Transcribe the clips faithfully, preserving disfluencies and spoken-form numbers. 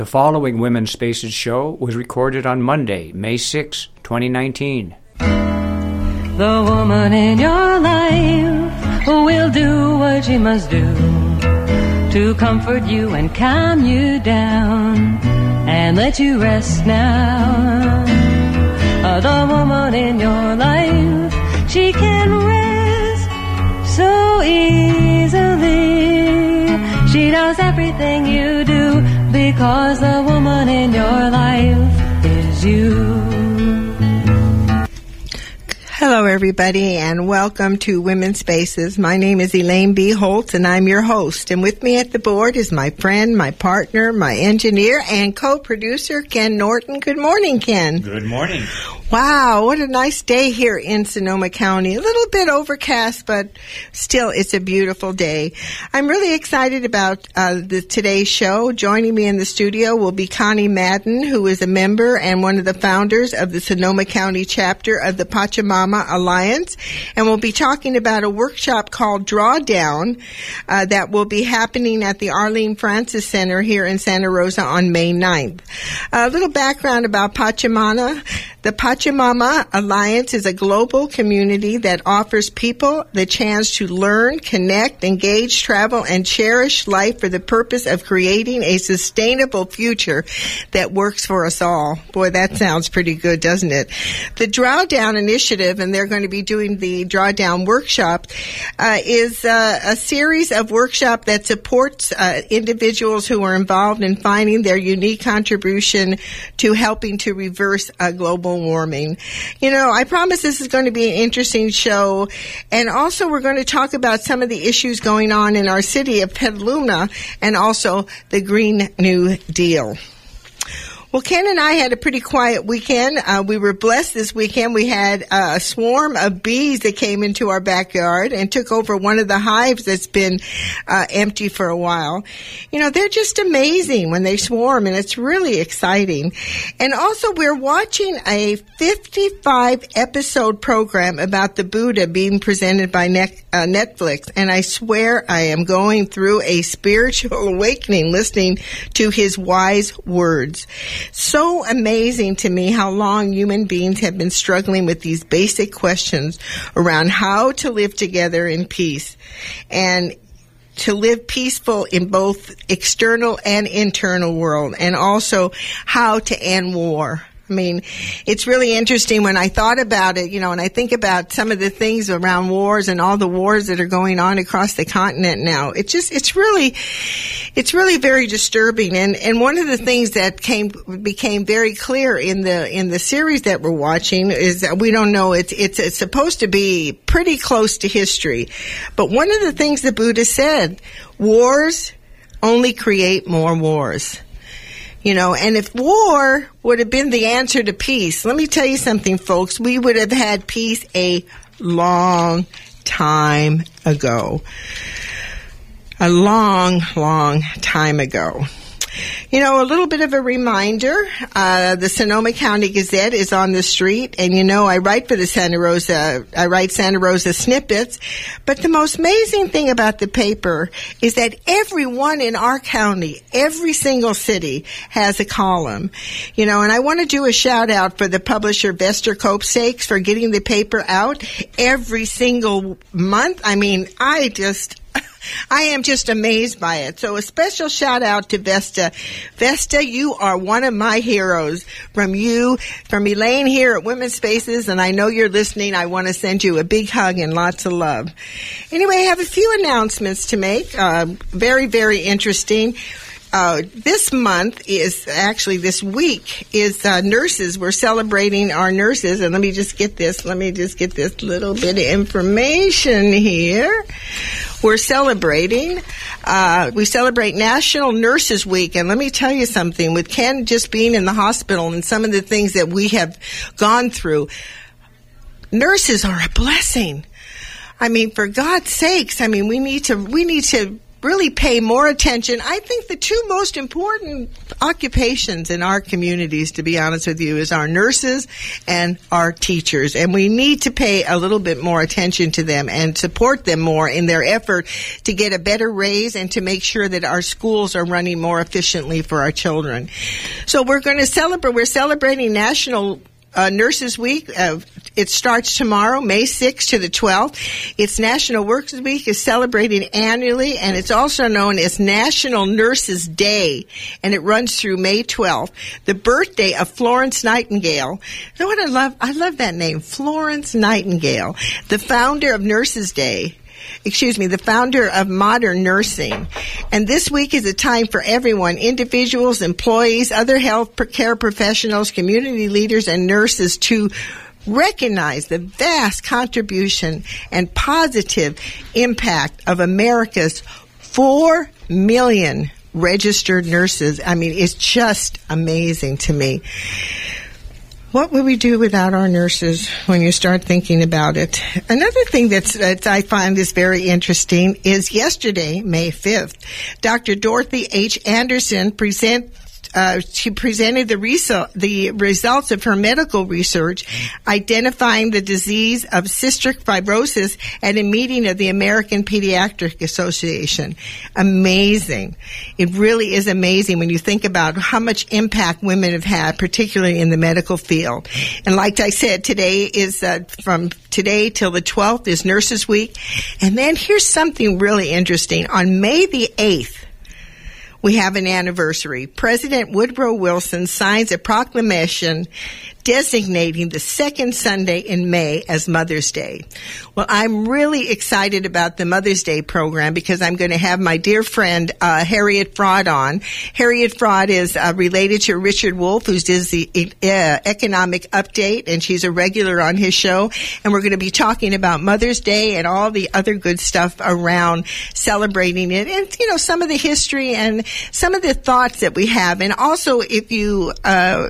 The following Women's Spaces show was recorded on Monday, May sixth, twenty nineteen. The woman in your life will do what she must do to comfort you and calm you down and let you rest now. Uh, the woman in your life, she can rest so easily. She knows everything you do because the woman in your life is you. Hello, everybody, and welcome to Women's Spaces. My name is Elaine B. Holtz, and I'm your host. And with me at the board is my friend, my partner, my engineer, and co-producer, Ken Norton. Good morning, Ken. Good morning. Wow, what a nice day here in Sonoma County. A little bit overcast, but still, it's a beautiful day. I'm really excited about uh, the today's show. Joining me in the studio will be Connie Madden, who is a member and one of the founders of the Sonoma County chapter of the Pachamama Alliance, and we'll be talking about a workshop called Drawdown uh, that will be happening at the Arlene Francis Center here in Santa Rosa on May ninth. A little background about Pachamama. The Pachamama Alliance is a global community that offers people the chance to learn, connect, engage, travel, and cherish life for the purpose of creating a sustainable future that works for us all. Boy, that sounds pretty good, doesn't it? The Drawdown Initiative, and they're going to be doing the Drawdown Workshop, uh, is uh, a series of workshops that supports uh, individuals who are involved in finding their unique contribution to helping to reverse a global warming. You know, I promise this is going to be an interesting show, and also we're going to talk about some of the issues going on in our city of Petaluma and also the Green New Deal. Well, Ken and I had a pretty quiet weekend. Uh, we were blessed this weekend. We had uh, a swarm of bees that came into our backyard and took over one of the hives that's been uh, empty for a while. You know, they're just amazing when they swarm, and it's really exciting. And also, we're watching a fifty-five episode program about the Buddha being presented by ne- uh, Netflix, and I swear I am going through a spiritual awakening listening to his wise words. So amazing to me how long human beings have been struggling with these basic questions around how to live together in peace and to live peaceful in both external and internal world, and also how to end war. I mean, it's really interesting when I thought about it, you know, and I think about some of the things around wars and all the wars that are going on across the continent now. It's just, it's really, it's really very disturbing. And, and one of the things that came, became very clear in the, in the series that we're watching is that we don't know, it's, it's, it's supposed to be pretty close to history. But one of the things the Buddha said, wars only create more wars. You know, and if war would have been the answer to peace, let me tell you something, folks, we would have had peace a long time ago. A long, long time ago. You know, a little bit of a reminder, uh, the Sonoma County Gazette is on the street, and you know, I write for the Santa Rosa, I write Santa Rosa snippets, but the most amazing thing about the paper is that everyone in our county, every single city has a column, you know, and I want to do a shout out for the publisher Vester Copestakes for getting the paper out every single month. I mean, I just... I am just amazed by it. So a special shout out to Vesta. Vesta, you are one of my heroes. From you, from Elaine here at Women's Spaces, and I know you're listening. I want to send you a big hug and lots of love. Anyway, I have a few announcements to make. Uh, very, very interesting. Uh, this month is, actually this week, is uh, nurses. We're celebrating our nurses. And let me just get this, let me just get this little bit of information here. We're celebrating, uh, we celebrate National Nurses Week. And let me tell you something, with Ken just being in the hospital and some of the things that we have gone through, nurses are a blessing. I mean, for God's sakes, I mean, we need to, we need to, really pay more attention. I think the two most important occupations in our communities, to be honest with you, is our nurses and our teachers. And we need to pay a little bit more attention to them and support them more in their effort to get a better raise and to make sure that our schools are running more efficiently for our children. So we're going to celebrate, we're celebrating National Uh, Nurses Week. Uh, it starts tomorrow, May sixth to the twelfth. It's National Workers Week is celebrated annually, and it's also known as National Nurses Day, and it runs through May twelfth. The birthday of Florence Nightingale. You know what I love? I love that name, Florence Nightingale, the founder of Nurses Day. Excuse me, the founder of modern nursing. And this week is a time for everyone, individuals, employees, other health care professionals, community leaders, and nurses to recognize the vast contribution and positive impact of America's four million registered nurses. I mean, it's just amazing to me. What would we do without our nurses when you start thinking about it? Another thing that's, that I find is very interesting is yesterday, May fifth, Doctor Dorothy H. Anderson present, uh, she presented the, resu- the results of her medical research identifying the disease of cystic fibrosis at a meeting of the American Pediatric Association. Amazing. It really is amazing when you think about how much impact women have had, particularly in the medical field. And like I said, today is uh, from today till the twelfth is Nurses Week. And then here's something really interesting. On May the eighth, we have an anniversary. President Woodrow Wilson signs a proclamation designating the second Sunday in May as Mother's Day. Well, I'm really excited about the Mother's Day program because I'm going to have my dear friend uh, Harriet Fraud on. Harriet Fraud is uh, related to Richard Wolff, who does the uh, economic update, and she's a regular on his show. And we're going to be talking about Mother's Day and all the other good stuff around celebrating it, and you know, some of the history and some of the thoughts that we have. And also, if you uh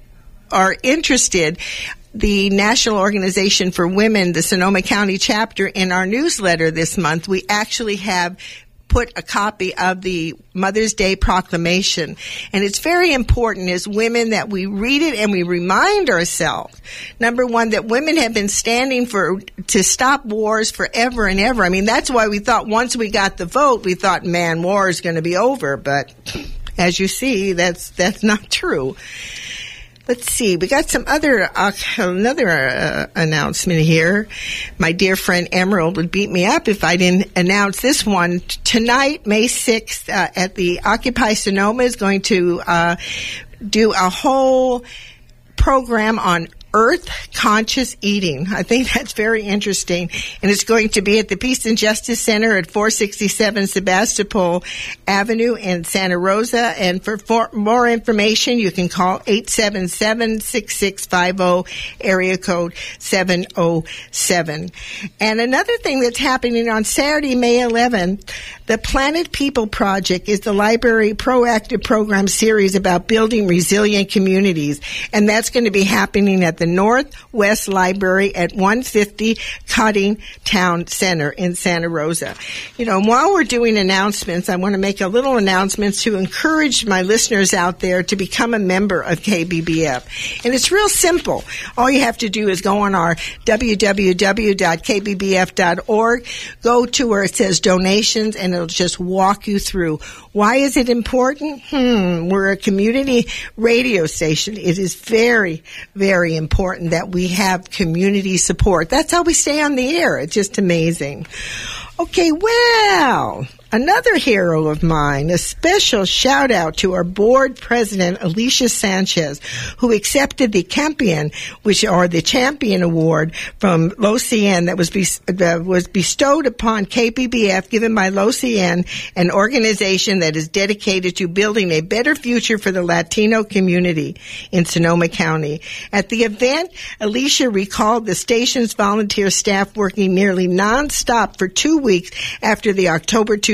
are interested, the National Organization for Women, the Sonoma County chapter, in our newsletter this month, we actually have put a copy of the Mother's Day proclamation. And it's very important as women that we read it and we remind ourselves, number one, that women have been standing for to stop wars forever and ever. I mean, that's why we thought once we got the vote, we thought, man, war is going to be over. But as you see, that's that's not true. Let's see. We got some other, uh, another uh, announcement here. My dear friend Emerald would beat me up if I didn't announce this one. Tonight, May sixth, uh, at the Occupy Sonoma is going to uh, do a whole program on Earth Conscious Eating. I think that's very interesting. And it's going to be at the Peace and Justice Center at four sixty-seven Sebastopol Avenue in Santa Rosa. And for, for more information, you can call eight seven seven, six six five zero, area code seven oh seven. And another thing that's happening on Saturday, May eleventh, the Planet People Project is the library proactive program series about building resilient communities. And that's going to be happening at the Northwest Library at one fifty Cutting Town Center in Santa Rosa. You know, while we're doing announcements, I want to make a little announcement to encourage my listeners out there to become a member of K B B F. And it's real simple. All you have to do is go on our w w w dot k b b f dot org, go to where it says donations, and it'll just walk you through. Why is it important? Hmm, we're a community radio station. It is very, very important. important that we have community support. That's how we stay on the air. It's just amazing. Okay, well, another hero of mine, a special shout out to our board president, Alicia Sanchez, who accepted the Campion, which are the Champion Award from L O C N that was be, uh, was bestowed upon K B B F, given by L O C N, an organization that is dedicated to building a better future for the Latino community in Sonoma County. At the event, Alicia recalled the station's volunteer staff working nearly nonstop for two weeks after the October second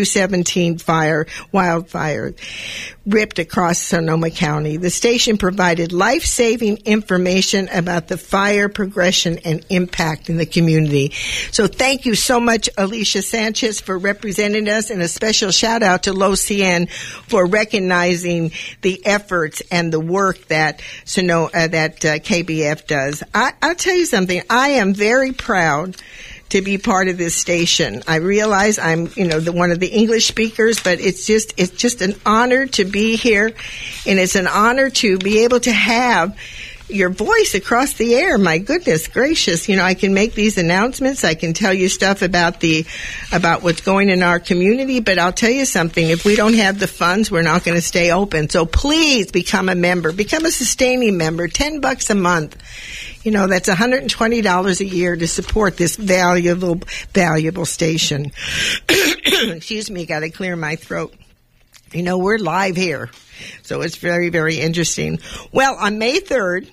seventeen fire, wildfire ripped across Sonoma County. The station provided life-saving information about the fire progression and impact in the community. So thank you so much, Alicia Sanchez, for representing us, and a special shout out to Lo Cien for recognizing the efforts and the work that Sonoma, uh, that uh, K B F does. I, I'll tell you something. I am very proud to be part of this station. I realize I'm, you know, the one of the English speakers, but it's just, it's just an honor to be here, and it's an honor to be able to have your voice across the air. My goodness gracious. You know, I can make these announcements. I can tell you stuff about the, about what's going in our community, but I'll tell you something. If we don't have the funds, we're not going to stay open. So please become a member, become a sustaining member, ten bucks a month. You know, that's one hundred twenty dollars a year to support this valuable, valuable station. Excuse me, got to clear my throat. You know, we're live here, so it's very, very interesting. Well, on May third,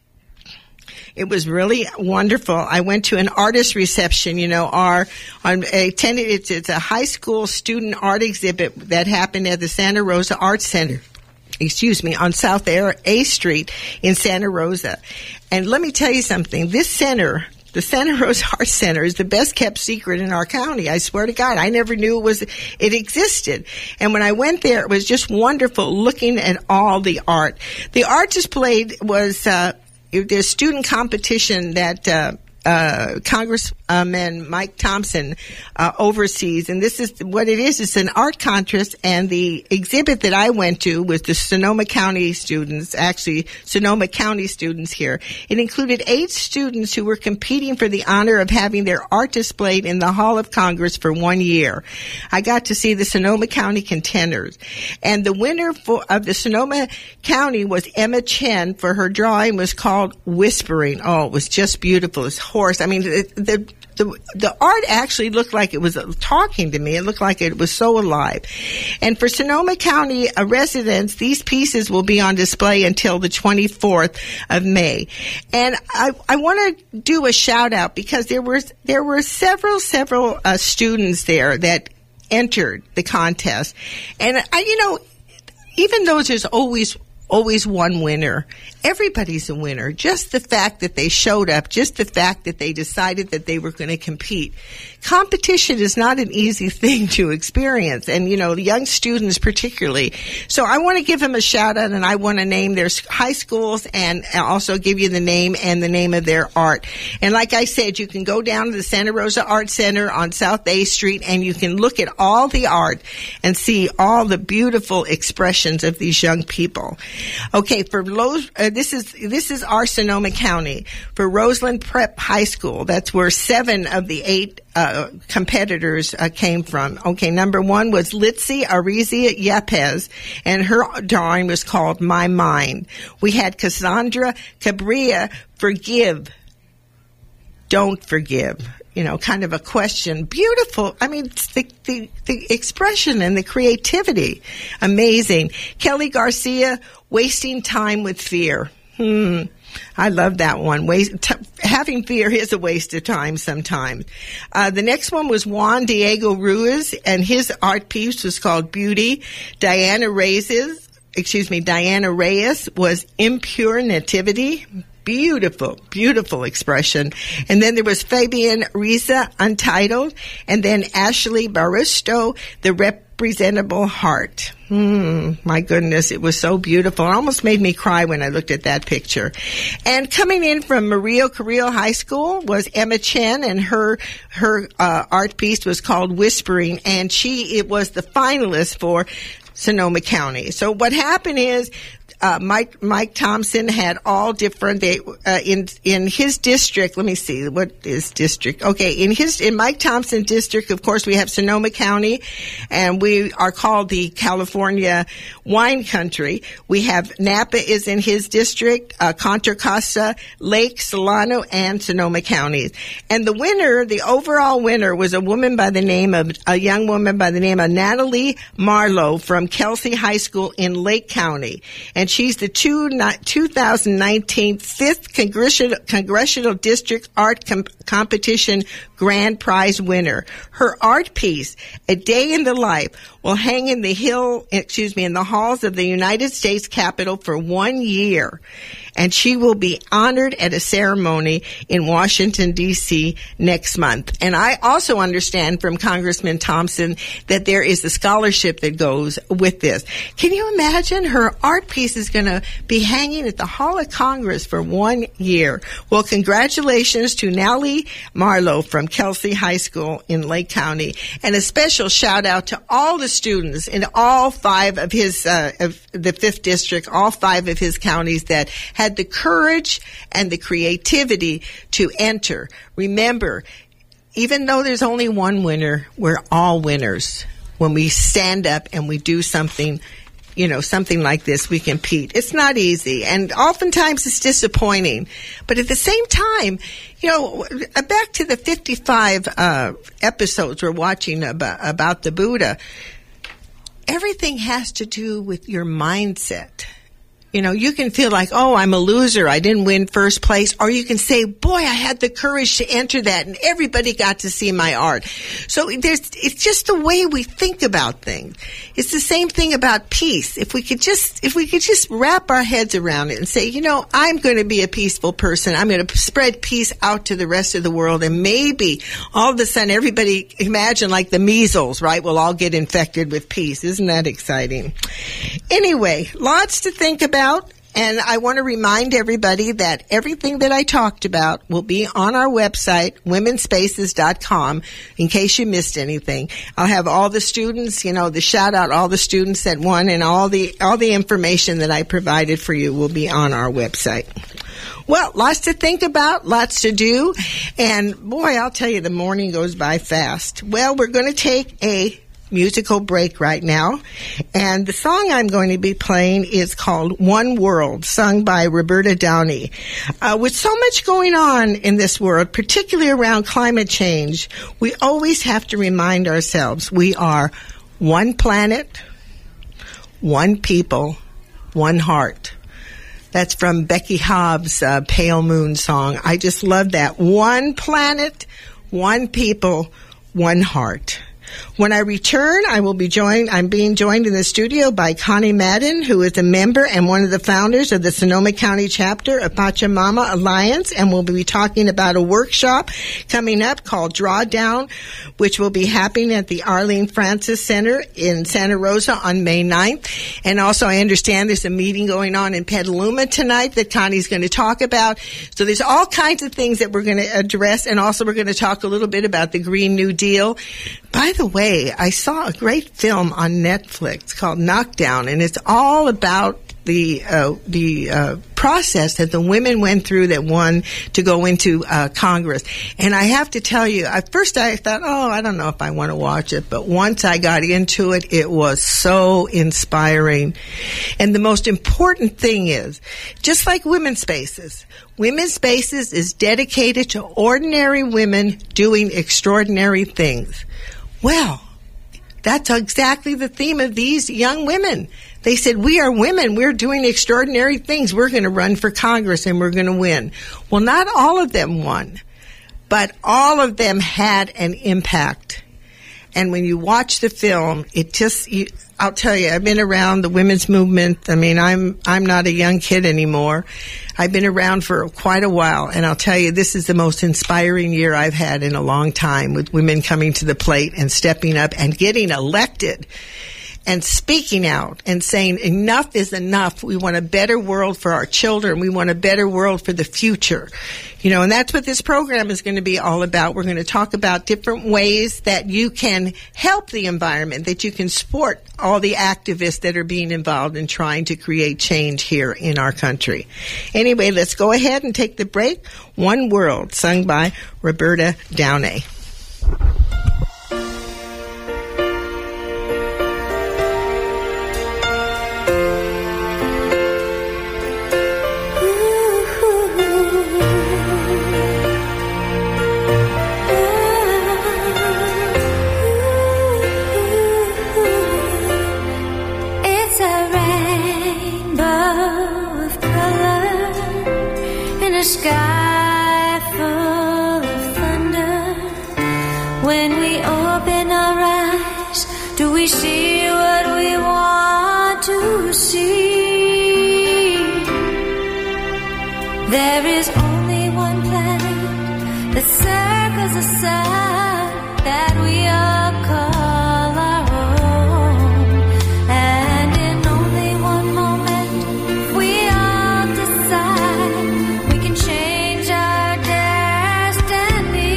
it was really wonderful. I went to an artist reception, you know, our, on a, attended, it's, it's a high school student art exhibit that happened at the Santa Rosa Arts Center. Excuse me, on South A Street in Santa Rosa. And let me tell you something. This center, the Santa Rosa Arts Center, is the best kept secret in our county. I swear to God, I never knew it was, it existed. And when I went there, it was just wonderful looking at all the art. The art displayed was, uh, there's student competition that, uh, uh, Congressman Mike Thompson, uh, oversees. And this is what it is. It's an art contest. And the exhibit that I went to was the Sonoma County students, actually Sonoma County students here. It included eight students who were competing for the honor of having their art displayed in the Hall of Congress for one year. I got to see the Sonoma County contenders. And the winner for, of the Sonoma County was Emma Chen, for her drawing was called Whispering. Oh, it was just beautiful. It's horse. I mean, the, the the the art actually looked like it was talking to me. It looked like it was so alive. And for Sonoma County uh, residents, these pieces will be on display until the twenty-fourth of May. And I I want to do a shout out because there were there were several several uh, students there that entered the contest. And I, you know, even though there's always always one winner, everybody's a winner. Just the fact that they showed up, just the fact that they decided that they were going to compete. Competition is not an easy thing to experience, and, you know, the young students particularly. So I want to give them a shout out, and I want to name their high schools and also give you the name and the name of their art. And like I said, you can go down to the Santa Rosa Art Center on South A Street, and you can look at all the art and see all the beautiful expressions of these young people. Okay, for Los, uh, this is this is our Sonoma County. For Roseland Prep High School, that's where seven of the eight uh, competitors uh, came from. Okay, number one was Litzy Arizia Yepes, and her drawing was called My Mind. We had Cassandra Cabrera, Forgive, Don't Forgive. You know, kind of a question. Beautiful. I mean, the, the, the expression and the creativity. Amazing. Kelly Garcia, Wasting Time with Fear. Hmm. I love that one. Waste, t- having fear is a waste of time sometimes. Uh, the next one was Juan Diego Ruiz, and his art piece was called Beauty. Diana Reyes, excuse me, Diana Reyes was Impure Nativity. Beautiful, beautiful expression. And then there was Fabian Riza, Untitled, and then Ashley Baristo, The Representable Heart. Hmm, my goodness, it was so beautiful. It almost made me cry when I looked at that picture. And coming in from Murillo Carrillo High School was Emma Chen, and her her uh, art piece was called Whispering, and she it was the finalist for Sonoma County. So what happened is, Uh, Mike, Mike Thompson had all different, they, uh, in, in his district, let me see, what is district? Okay, in his, in Mike Thompson district, of course, we have Sonoma County, and we are called the California Wine Country. We have Napa is in his district, uh, Contra Costa, Lake, Solano, and Sonoma counties. And the winner, the overall winner, was a woman by the name of, a young woman by the name of Natalie Marlowe from Kelsey High School in Lake County. And she's the two, two thousand nineteen fifth Congressional, Congressional District Art Com- Competition grand prize winner. Her art piece, A Day in the Life, will hang in the hill, excuse me, in the halls of the United States Capitol for one year. And she will be honored at a ceremony in Washington, D C next month. And I also understand from Congressman Thompson that there is a scholarship that goes with this. Can you imagine? Her art piece is going to be hanging at the Hall of Congress for one year. Well, congratulations to Nally Marlowe from Kelsey High School in Lake County. And a special shout out to all the students in all five of his, uh, of the fifth district, all five of his counties that had the courage and the creativity to enter. Remember, even though there's only one winner, we're all winners. When we stand up and we do something, you know, something like this, we compete. It's not easy, and oftentimes it's disappointing. But at the same time, you know, back to the fifty-five uh, episodes we're watching about, about the Buddha, everything has to do with your mindset. You know, you can feel like, oh, I'm a loser, I didn't win first place. Or you can say, boy, I had the courage to enter that and everybody got to see my art. So there's, it's just the way we think about things. It's the same thing about peace. If we could just, if we could just wrap our heads around it and say, you know, I'm going to be a peaceful person. I'm going to spread peace out to the rest of the world. And maybe all of a sudden everybody, imagine like the measles, right? We'll all get infected with peace. Isn't that exciting? Anyway, lots to think about. And I want to remind everybody that everything that I talked about will be on our website, women's spaces dot com, in case you missed anything. I'll have all the students, you know, the shout out, all the students that won, and all the, all the information that I provided for you will be on our website. Well, lots to think about, lots to do. And boy, I'll tell you, the morning goes by fast. Well, we're going to take a musical break right now, and the song I'm going to be playing is called One World, sung by Roberta Downey. Uh, with so much going on in this world, particularly around climate change, we always have to remind ourselves we are one planet, one people, one heart. That's from Becky Hobbs' uh, Pale Moon song. I just love that. One planet, one people, one heart. When I return, I will be joined, I'm being joined in the studio by Connie Madden, who is a member and one of the founders of the Sonoma County chapter of Pachamama Alliance, and we'll be talking about a workshop coming up called Drawdown, which will be happening at the Arlene Francis Center in Santa Rosa on May ninth. And also, I understand there's a meeting going on in Petaluma tonight that Connie's going to talk about. So there's all kinds of things that we're going to address, and also we're going to talk a little bit about the Green New Deal. By the way, I saw a great film on Netflix called Knockdown, and it's all about the uh, the uh, process that the women went through that won to go into uh, Congress. And I have to tell you, at first I thought, oh, I don't know if I want to watch it, but once I got into it, it was so inspiring. And the most important thing is, just like Women's Spaces, Women's Spaces is dedicated to ordinary women doing extraordinary things. Well, that's exactly the theme of these young women. They said, we are women. We're doing extraordinary things. We're going to run for Congress and we're going to win. Well, not all of them won, but all of them had an impact. And when you watch the film, it just, you, I'll tell you, I've been around the women's movement. I mean, I'm, I'm not a young kid anymore. I've been around for quite a while, and I'll tell you, this is the most inspiring year I've had in a long time, with women coming to the plate and stepping up and getting elected and speaking out and saying enough is enough. We want a better world for our children. We want a better world for the future. You know, and that's what this program is going to be all about. We're going to talk about different ways that you can help the environment, that you can support all the activists that are being involved in trying to create change here in our country. Anyway, let's go ahead and take the break. One World, sung by Roberta Downey. Sky full of thunder, When we open our eyes, do we see what we want to see? There is only one planet that circles the sun that we all call our own. And in only one moment, we all decide we can change our destiny.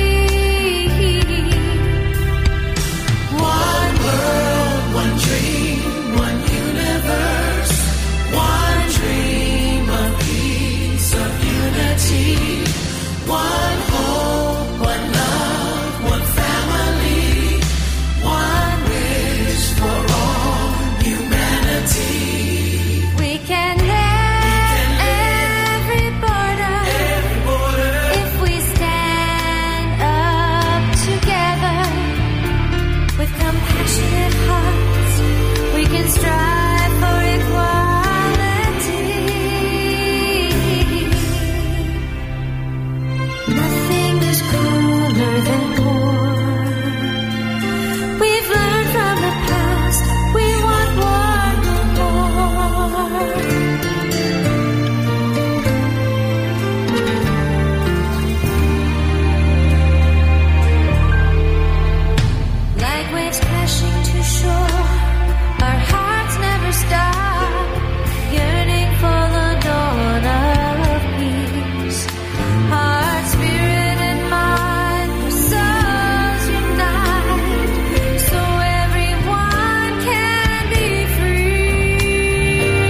One world, one dream, one universe, one dream of peace, of unity, one hope, one love, one family, one wish for all humanity. We can live every border if we stand up together with compassionate hearts. We can strive for equality. Nothing is cooler than war. We've learned from the past. We want war no more. Like waves crashing to shore, our hearts never stop, yearning for the dawn of peace. Heart, spirit, and mind, our souls unite, so everyone can be free.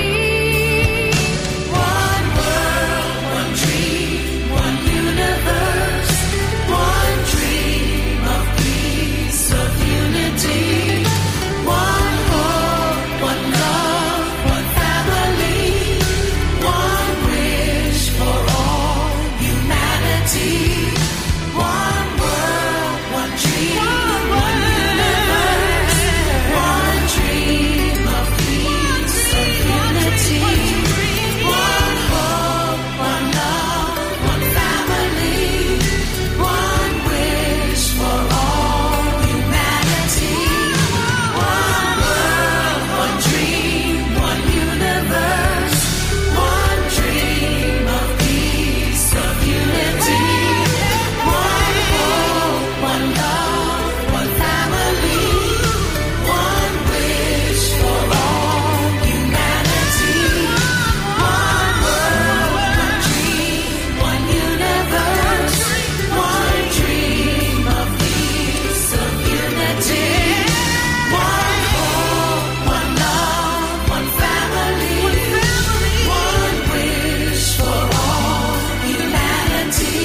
One world, one dream, one universe, one dream of peace, of unity, one hope, one love, one family, one wish for all humanity. One world, one dream, one universe, one dream of peace, of unity, one hope, one love, one family, one wish for all humanity. One world, one dream, one universe, one dream of peace, of unity, one hope, one love, one family, one wish for all humanity. One world, one dream, one universe, one dream of peace, of unity, one hope, one love, one family, one wish for all humanity.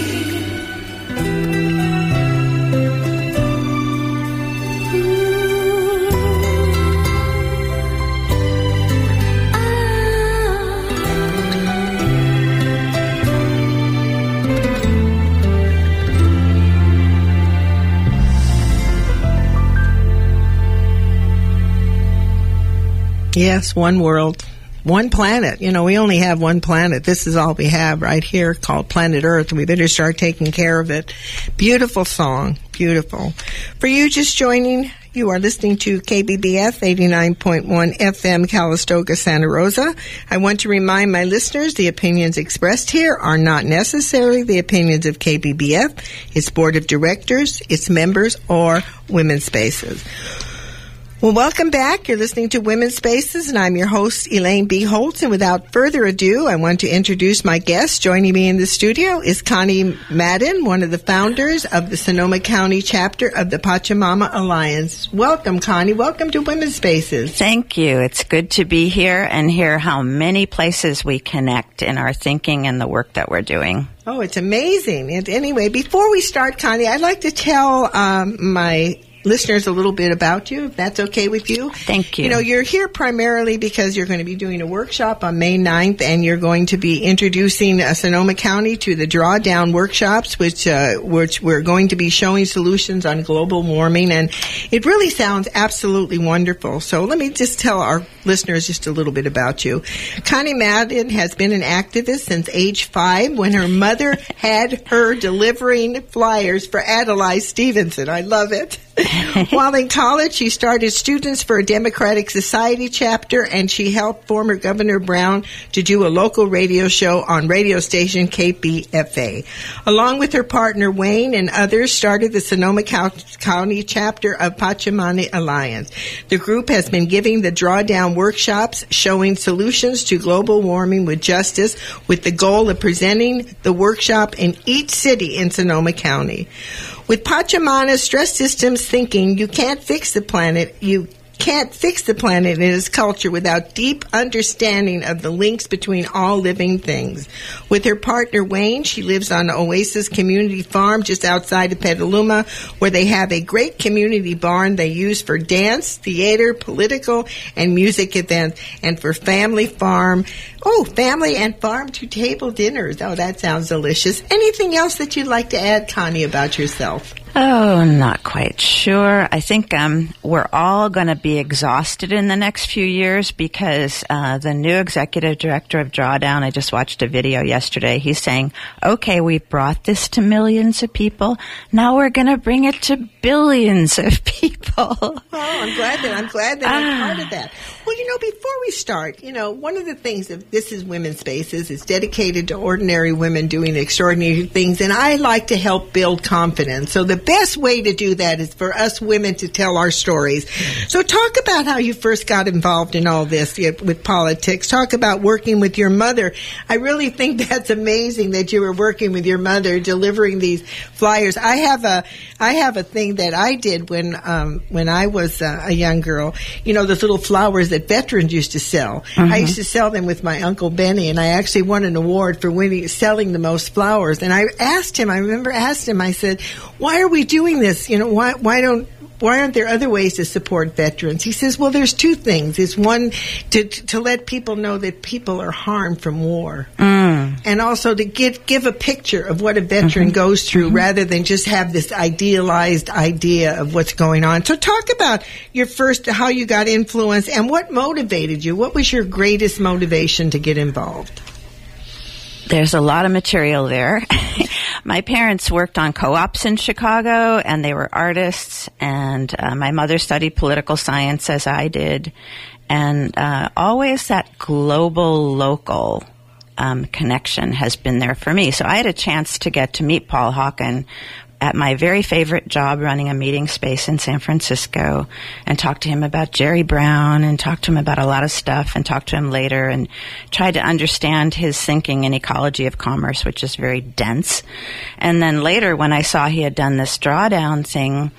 Yes, one world, one planet. You know, we only have one planet. This is all we have right here called planet Earth. We better start taking care of it. Beautiful song. Beautiful. For you just joining, you are listening to K B B F eighty-nine point one F M Calistoga, Santa Rosa. I want to remind my listeners the opinions expressed here are not necessarily the opinions of K B B F, its board of directors, its members, or Women's Spaces. Well, welcome back. You're listening to Women's Spaces, and I'm your host, Elaine B. Holtz. And without further ado, I want to introduce my guest. Joining me in the studio is Connie Madden, one of the founders of the Sonoma County chapter of the Pachamama Alliance. Welcome, Connie. Welcome to Women's Spaces. Thank you. It's good to be here and hear how many places we connect in our thinking and the work that we're doing. Oh, it's amazing. And anyway, before we start, Connie, I'd like to tell um, my listeners a little bit about you, if that's okay with you. Thank you. You know, you're here primarily because you're going to be doing a workshop on May ninth, and you're going to be introducing uh, Sonoma County to the Drawdown workshops, which uh, which we're going to be showing solutions on global warming, and it really sounds absolutely wonderful. So let me just tell our listeners just a little bit about you. Connie Madden has been an activist since age five, when her mother had her delivering flyers for Adlai Stevenson. I love it. While in college, she started Students for a Democratic Society chapter, and she helped former Governor Brown to do a local radio show on radio station K P F A. Along with her partner Wayne and others, started the Sonoma County chapter of Pachamama Alliance. The group has been giving the Drawdown workshops, showing solutions to global warming with justice, with the goal of presenting the workshop in each city in Sonoma County. With Pachamama stress systems thinking, you can't fix the planet, you can't fix the planet and its culture without deep understanding of the links between all living things. With her partner Wayne, she lives on Oasis Community Farm just outside of Petaluma, where they have a great community barn they use for dance, theater, political, and music events, and for family farm. Oh, family and farm-to-table dinners. Oh, that sounds delicious. Anything else that you'd like to add, Connie, about yourself? Oh, not quite sure. I think um, we're all going to be exhausted in the next few years because uh, the new executive director of Drawdown, I just watched a video yesterday, he's saying, okay, we've brought this to millions of people. Now we're going to bring it to billions of people. Oh, I'm glad that I'm glad that I'm part of that. Well, you know, before we start, you know, one of the things that This is Women's Spaces is dedicated to ordinary women doing extraordinary things, and I like to help build confidence. So the best way to do that is for us women to tell our stories. So talk about how you first got involved in all this with politics. Talk about working with your mother. I really think that's amazing that you were working with your mother, delivering these flyers. I have a, I have a thing that I did when, um, when I was uh, a young girl. You know, those little flowers that veterans used to sell. Mm-hmm. I used to sell them with my Uncle Benny, and I actually won an award for winning, selling the most flowers. And I asked him, I remember asked him, I said, why are we doing this? You know, why, why don't, why aren't there other ways to support veterans? He says, well, there's two things. It's one, to to let people know that people are harmed from war. Mm. And also to give, give a picture of what a veteran mm-hmm. goes through mm-hmm. rather than just have this idealized idea of what's going on. So talk about your first, how you got influenced and what motivated you. What was your greatest motivation to get involved? There's a lot of material there. My parents worked on co-ops in Chicago, and they were artists, and uh, my mother studied political science as I did, and uh, always that global, local um, connection has been there for me. So I had a chance to get to meet Paul Hawken at my very favorite job, running a meeting space in San Francisco, and talk to him about Jerry Brown and talk to him about a lot of stuff and talk to him later and try to understand his thinking in ecology of commerce, which is very dense. And then later, when I saw he had done this drawdown thing,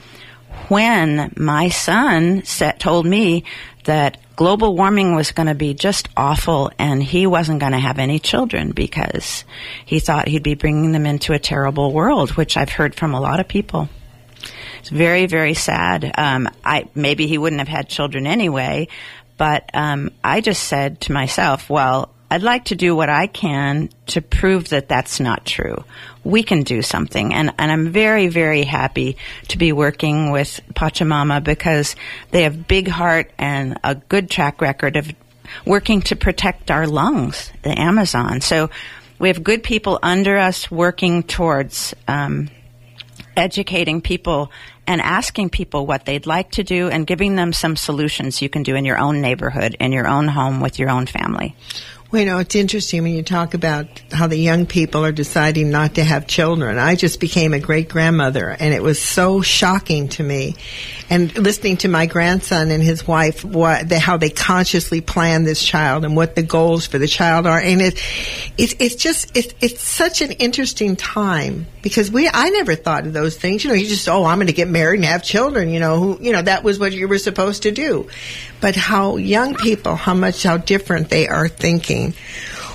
when my son said, told me that global warming was going to be just awful and he wasn't going to have any children because he thought he'd be bringing them into a terrible world, which I've heard from a lot of people. It's very, very sad. Um, I maybe he wouldn't have had children anyway, but um, I just said to myself, well, I'd like to do what I can to prove that that's not true. We can do something. And, and I'm very, very happy to be working with Pachamama because they have big heart and a good track record of working to protect our lungs, the Amazon. So we have good people under us working towards um, educating people and asking people what they'd like to do and giving them some solutions you can do in your own neighborhood, in your own home, with your own family. Well, you know, it's interesting when you talk about how the young people are deciding not to have children. I just became a great-grandmother, and it was so shocking to me. And listening to my grandson and his wife, what, the, how they consciously plan this child and what the goals for the child are. And it, it it's just, it, it's such an interesting time because we, I never thought of those things. You know, you just, oh, I'm going to get married and have children, you know, who, you know, that was what you were supposed to do. But how young people, how much, how different they are thinking. Well,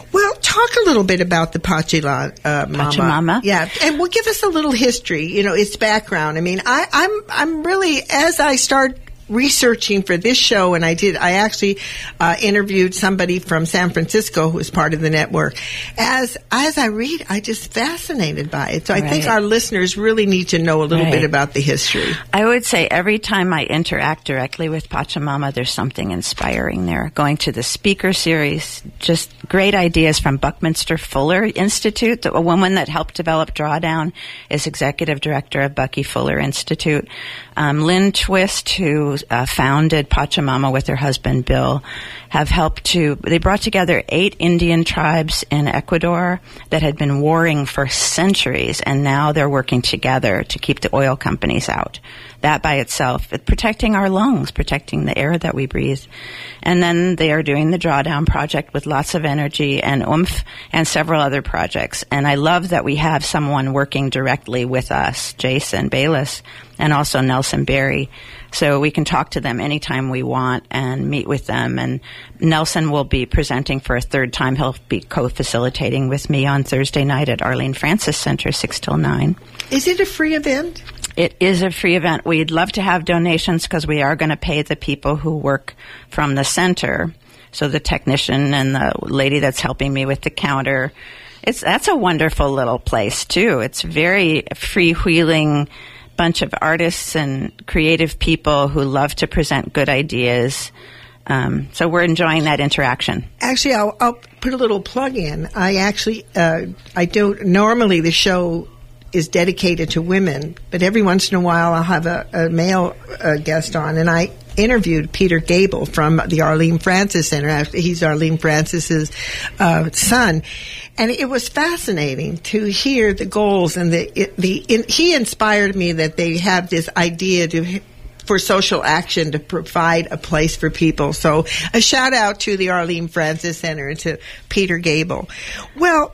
talk a little bit about the Pachamama. Uh, Mama. Pachamama? Yeah, and well, give us a little history, you know, its background. I mean, I, I'm I'm really, as I start researching for this show, and I did, I actually uh, interviewed somebody from San Francisco who was part of the network. As as I read, I just fascinated by it. So I Right. think our listeners really need to know a little Right. bit about the history. I would say every time I interact directly with Pachamama, there's something inspiring there. Going to the speaker series, just great ideas from Buckminster Fuller Institute. A woman that helped develop Drawdown is executive director of Bucky Fuller Institute. Um, Lynn Twist, who uh, founded Pachamama with her husband Bill, have helped to, they brought together eight Indian tribes in Ecuador that had been warring for centuries, and now they're working together to keep the oil companies out. That by itself, it, protecting our lungs, protecting the air that we breathe. And then they are doing the Drawdown Project with lots of energy and oomph and several other projects. And I love that we have someone working directly with us, Jason Bayless, and also Nelson Berry. So we can talk to them anytime we want and meet with them. And Nelson will be presenting for a third time. He'll be co-facilitating with me on Thursday night at Arlene Francis Center, six till nine. Is it a free event? It is a free event. We'd love to have donations because we are going to pay the people who work from the center. So the technician and the lady that's helping me with the counter. It's that's a wonderful little place, too. It's very freewheeling bunch of artists and creative people who love to present good ideas. Um, so we're enjoying that interaction. Actually, I'll, I'll put a little plug in. I actually, uh, I don't, normally the show is dedicated to women, but every once in a while I'll have a, a male uh, guest on, and I interviewed Peter Gable from the Arlene Francis Center. He's Arlene Francis's uh, son, and it was fascinating to hear the goals and the it, the in, he inspired me that they have this idea to for social action to provide a place for people. So a shout out to the Arlene Francis Center and to Peter Gable. Well,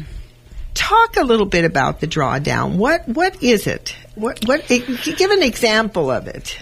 talk a little bit about the Drawdown. What what is it? What what? Give an example of it.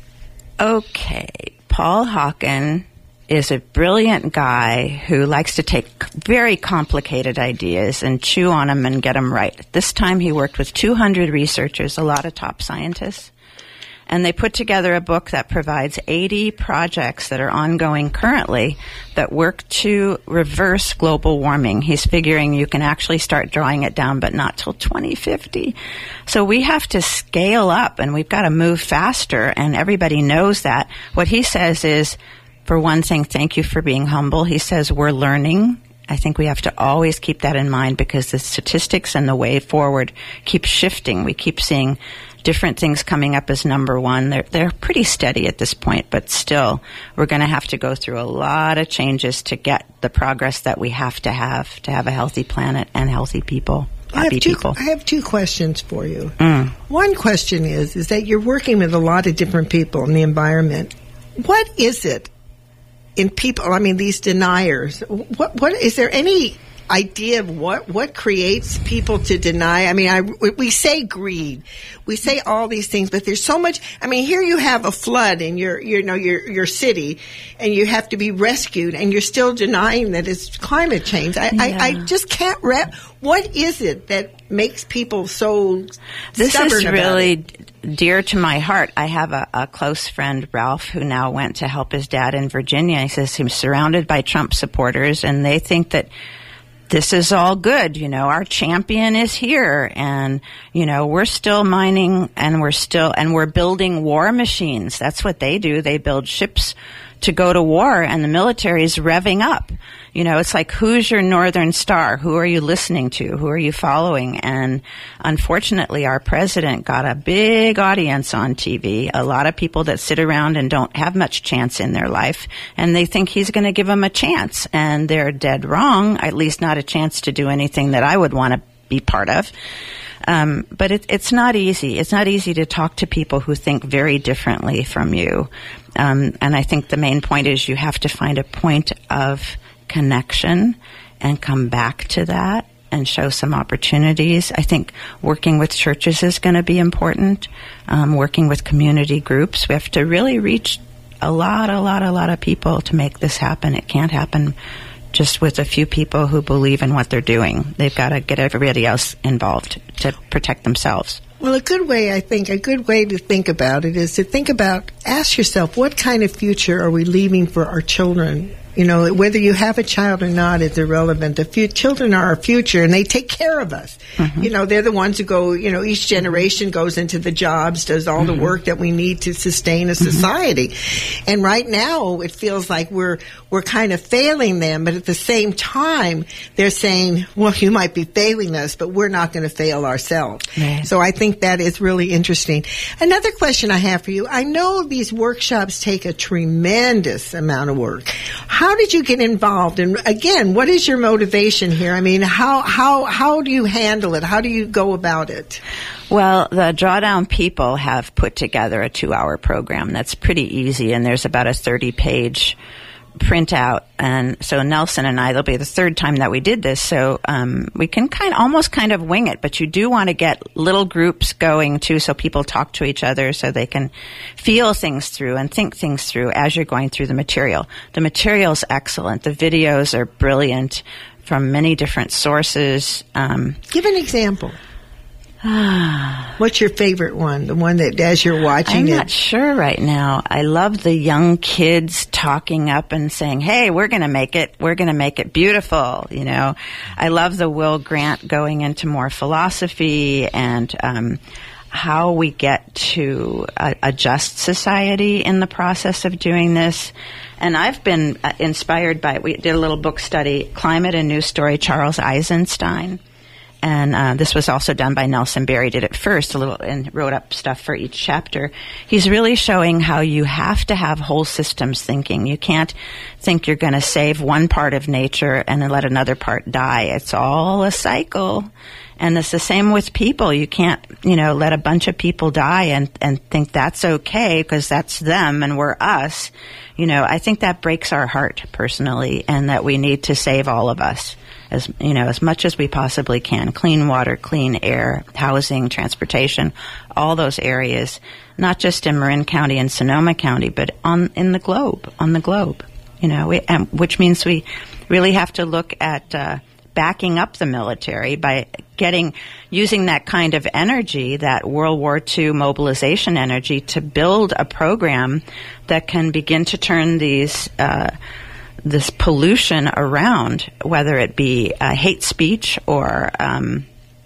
Okay, Paul Hawken is a brilliant guy who likes to take very complicated ideas and chew on them and get them right. This time he worked with two hundred researchers, a lot of top scientists, and they put together a book that provides eighty projects that are ongoing currently that work to reverse global warming. He's figuring you can actually start drawing it down, but not till twenty fifty. So we have to scale up, and we've got to move faster, and everybody knows that. What he says is, for one thing, thank you for being humble. He says we're learning. I think we have to always keep that in mind because the statistics and the way forward keep shifting. We keep seeing different things coming up as number one. They're, they're pretty steady at this point, but still, we're going to have to go through a lot of changes to get the progress that we have to have to have a healthy planet and healthy people, I happy have two, people. I have two questions for you. Mm. One question is, is that you're working with a lot of different people in the environment. What is it in people, I mean, these deniers, what, what, is there any idea of what, what creates people to deny? I mean, I, we say greed, we say all these things, but there's so much. I mean, here you have a flood in your, you know, your, your city, and you have to be rescued, and you're still denying that it's climate change. I, yeah. I, I just can't wrap. What is it that makes people so This stubborn is about really it? dear to my heart. I have a, a close friend, Ralph, who now went to help his dad in Virginia. He says he's surrounded by Trump supporters, and they think that this is all good. You know, our champion is here, and, you know, we're still mining, and we're still, and we're building war machines. That's what they do. They build ships to go to war, and the military is revving up. You know, it's like, who's your Northern Star? Who are you listening to? Who are you following? And unfortunately, our president got a big audience on T V, a lot of people that sit around and don't have much chance in their life, and they think he's going to give them a chance, and they're dead wrong, at least not a chance to do anything that I would want to be part of. Um, but it, it's not easy. It's not easy to talk to people who think very differently from you. Um, and I think the main point is you have to find a point of connection and come back to that and show some opportunities. I think working with churches is going to be important. Um, working with community groups. We have to really reach a lot, a lot, a lot of people to make this happen. It can't happen just with a few people who believe in what they're doing. They've got to get everybody else involved to protect themselves. Well, a good way, I think, a good way to think about it is to think about, ask yourself, what kind of future are we leaving for our children? You know, whether you have a child or not is irrelevant. The few, children are our future, and they take care of us. Mm-hmm. You know, they're the ones who go, you know, each generation goes into the jobs, does all mm-hmm. the work that we need to sustain a society. Mm-hmm. And right now, it feels like we're we're kind of failing them, but at the same time, they're saying, well, you might be failing us, but we're not going to fail ourselves. Right. So I think that is really interesting. Another question I have for you, I know these workshops take a tremendous amount of work. How did you get involved? And again, what is your motivation here? I mean, how how how do you handle it? How do you go about it? Well, the Drawdown people have put together a two-hour program that's pretty easy, and there's about a thirty-page printout. And so Nelson and I, there'll be the third time that we did this, so um, we can kind of, almost kind of wing it, but you do want to get little groups going too, so people talk to each other, so they can feel things through and think things through as you're going through the material. The material's excellent. The videos are brilliant from many different sources. Um, Give an example. What's your favorite one? The one that, as you're watching I'm it? I'm not sure right now. I love the young kids talking up and saying, hey, we're going to make it, we're going to make it beautiful, you know. I love the Will Grant going into more philosophy and um, how we get to a, a just society in the process of doing this. And I've been uh, inspired by, we did a little book study, Climate, a New Story, Charles Eisenstein. And uh, this was also done by Nelson Berry, did it first, a little, and wrote up stuff for each chapter. He's really showing how you have to have whole systems thinking. You can't think you're going to save one part of nature and then let another part die. It's all a cycle. And it's the same with people. You can't, you know, let a bunch of people die and, and think that's okay because that's them and we're us. You know, I think that breaks our heart personally, and that we need to save all of us. As you know, as much as we possibly can. Clean water, clean air, housing, transportation, all those areas, not just in Marin County and Sonoma County, but on in the globe, on the globe. You know, we, um, which means we really have to look at uh, backing up the military by getting using that kind of energy, that World War Two mobilization energy, to build a program that can begin to turn these. Uh, this pollution around, whether it be uh, hate speech or, um,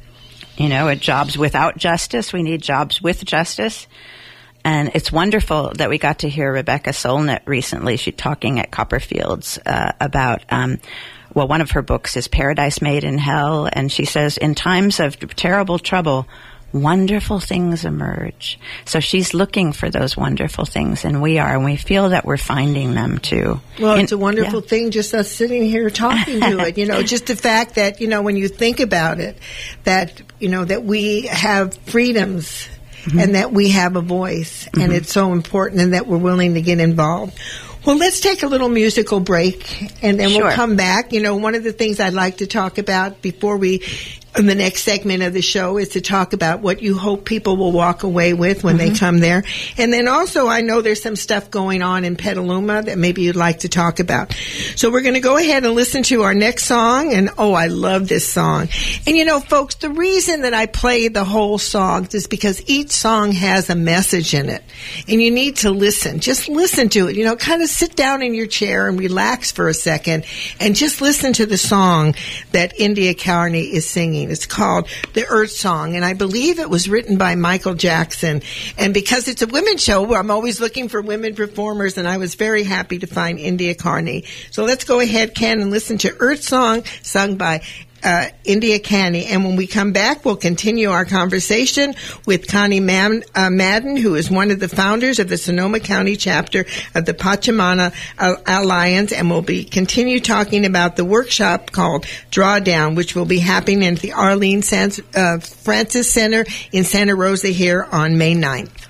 you know, uh, jobs without justice. We need jobs with justice. And it's wonderful that we got to hear Rebecca Solnit recently. She's talking at Copperfields uh, about, um, well, one of her books is Paradise Made in Hell. And she says, in times of terrible trouble, wonderful things emerge. So she's looking for those wonderful things, and we are, and we feel that we're finding them too. Well, it's in, a wonderful yeah. thing just us sitting here talking to it. You know, just the fact that, you know, when you think about it, that, you know, that we have freedoms mm-hmm. and that we have a voice, mm-hmm. and it's so important, and that we're willing to get involved. Well, let's take a little musical break, and then sure. we'll come back. You know, one of the things I'd like to talk about before we, in the next segment of the show, is to talk about what you hope people will walk away with when mm-hmm. they come there. And then also, I know there's some stuff going on in Petaluma that maybe you'd like to talk about. So we're going to go ahead and listen to our next song. And, oh, I love this song. And, you know, folks, the reason that I play the whole song is because each song has a message in it. And you need to listen. Just listen to it. You know, kind of sit down in your chair and relax for a second and just listen to the song that India Carney is singing. It's called The Earth Song, and I believe it was written by Michael Jackson. And because it's a women's show, I'm always looking for women performers, and I was very happy to find India Carney. So let's go ahead, Ken, and listen to Earth Song, sung by Uh, India Carney. And when we come back, we'll continue our conversation with Connie Mam- uh, Madden, who is one of the founders of the Sonoma County chapter of the Pachamama uh, Alliance, and we'll be continue talking about the workshop called Drawdown, which will be happening at the Arlene Sans- uh, Francis Center in Santa Rosa here on May ninth.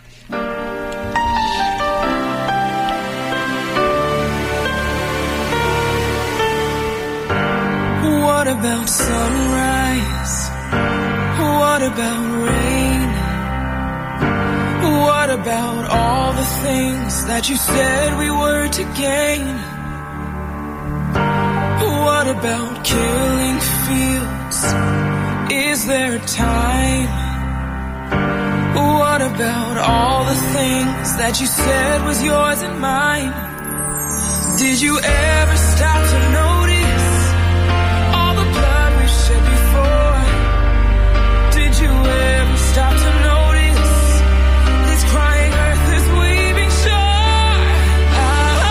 What about sunrise? What about rain? What about all the things that you said we were to gain? What about killing fields? Is there time? What about all the things that you said was yours and mine? Did you ever stop to notice all the blood we've shed before? Did you ever stop to notice this crying earth, this weeping shore? Ah,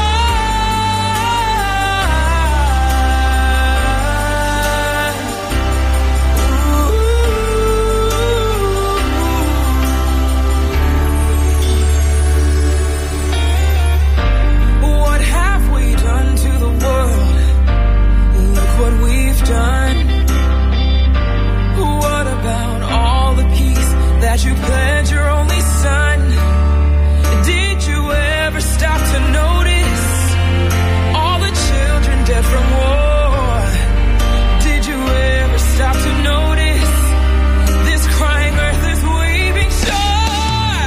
what have we done to the world? Look what we've done. What about all the peace that you pledged your only son? Did you ever stop to notice all the children dead from war? Did you ever stop to notice this crying earth, this weeping shore?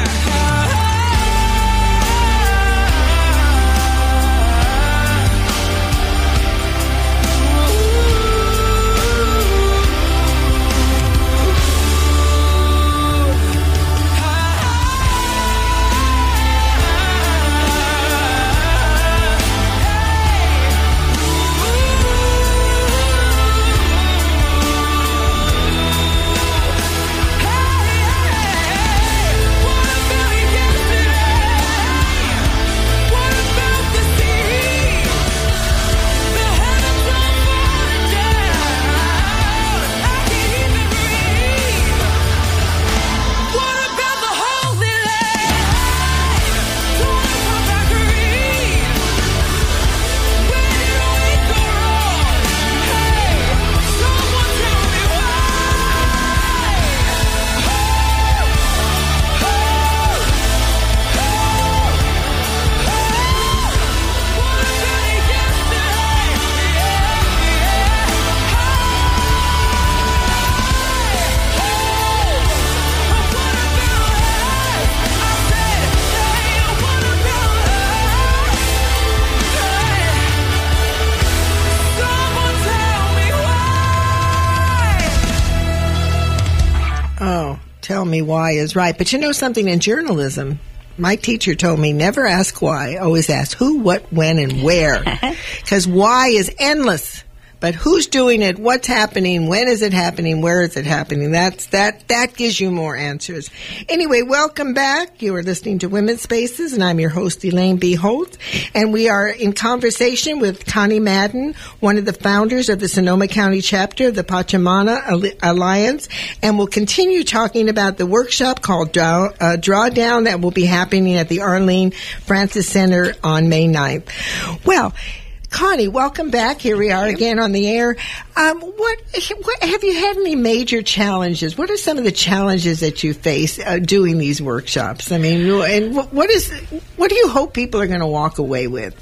Oh, tell me why is right. But you know something, in journalism, my teacher told me never ask why, always ask who, what, when, and where. Because why is endless. But who's doing it? What's happening? When is it happening? Where is it happening? That's that. That gives you more answers. Anyway, welcome back. You are listening to Women's Spaces, and I'm your host, Elaine B. Holt. And we are in conversation with Connie Madden, one of the founders of the Sonoma County chapter of the Pachamama Alliance. And we'll continue talking about the workshop called Draw, uh, Drawdown that will be happening at the Arlene Francis Center on May ninth. Well, Connie, welcome back. Here we are again on the air. Um, what, what have you had any major challenges? What are some of the challenges that you face uh, doing these workshops? I mean, and what, what is what do you hope people are going to walk away with?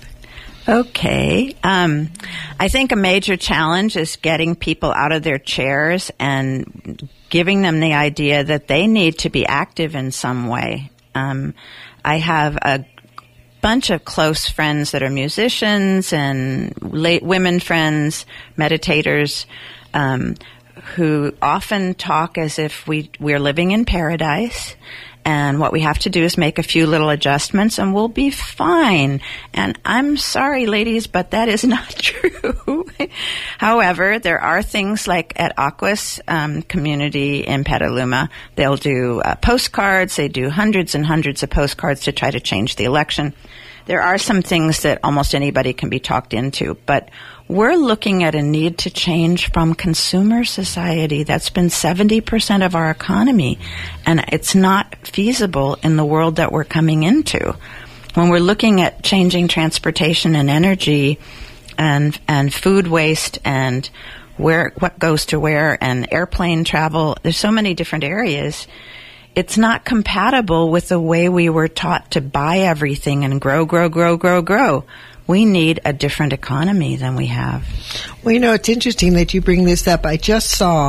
Okay. Um, I think a major challenge is getting people out of their chairs and giving them the idea that they need to be active in some way. Um, I have a bunch of close friends that are musicians and late women friends, meditators, um, who often talk as if we we're living in paradise, and what we have to do is make a few little adjustments and we'll be fine. And I'm sorry, ladies, but that is not true. However, there are things like at Aquas um, community in Petaluma, they'll do uh, postcards. They do hundreds and hundreds of postcards to try to change the election. There are some things that almost anybody can be talked into, but we're looking at a need to change from consumer society. That's been seventy percent of our economy, and it's not feasible in the world that we're coming into. When we're looking at changing transportation and energy and and food waste and where what goes to where and airplane travel, there's so many different areas. It's not compatible with the way we were taught to buy everything and grow, grow, grow, grow, grow. We need a different economy than we have. Well, you know, it's interesting that you bring this up. I just saw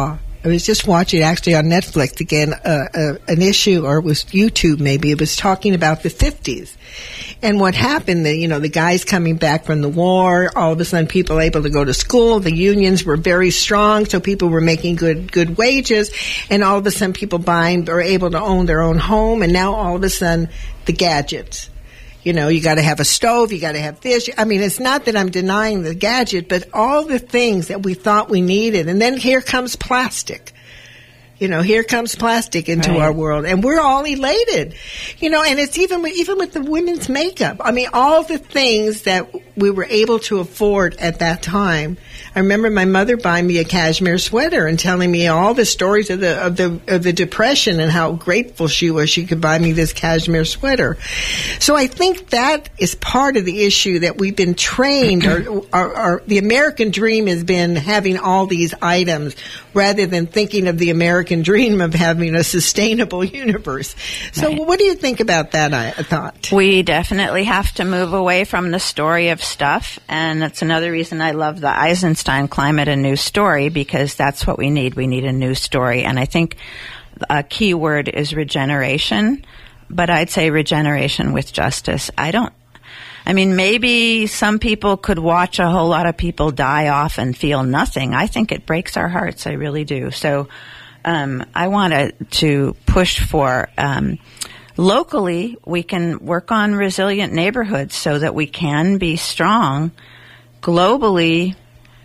I was just watching actually on Netflix again, uh, uh, an issue, or it was YouTube maybe. It was talking about the fifties and what happened. The, you know, the guys coming back from the war, all of a sudden people able to go to school. The unions were very strong, so people were making good, good wages. And all of a sudden people buying or able to own their own home. And now all of a sudden the gadgets. You know, you got to have a stove, you got to have this. I mean, it's not that I'm denying the gadget, but all the things that we thought we needed. And then here comes plastic. You know, here comes plastic into right. our world, and we're all elated. You know, and it's even with, even with the women's makeup. I mean, all the things that we were able to afford at that time. I remember my mother buying me a cashmere sweater and telling me all the stories of the of the of the Depression and how grateful she was she could buy me this cashmere sweater. So I think that is part of the issue that we've been trained, or, or, or the American dream has been having all these items rather than thinking of the American dream of having a sustainable universe. So Right. what do you think about that, I, I thought? We definitely have to move away from the story of stuff, and that's another reason I love the Eisenstein Climate a New Story, because that's what we need. We need a new story, and I think a key word is regeneration, but I'd say regeneration with justice. I don't I mean, maybe some people could watch a whole lot of people die off and feel nothing. I think it breaks our hearts. I really do. So um, I want to, to push for um, locally, we can work on resilient neighborhoods so that we can be strong. Globally,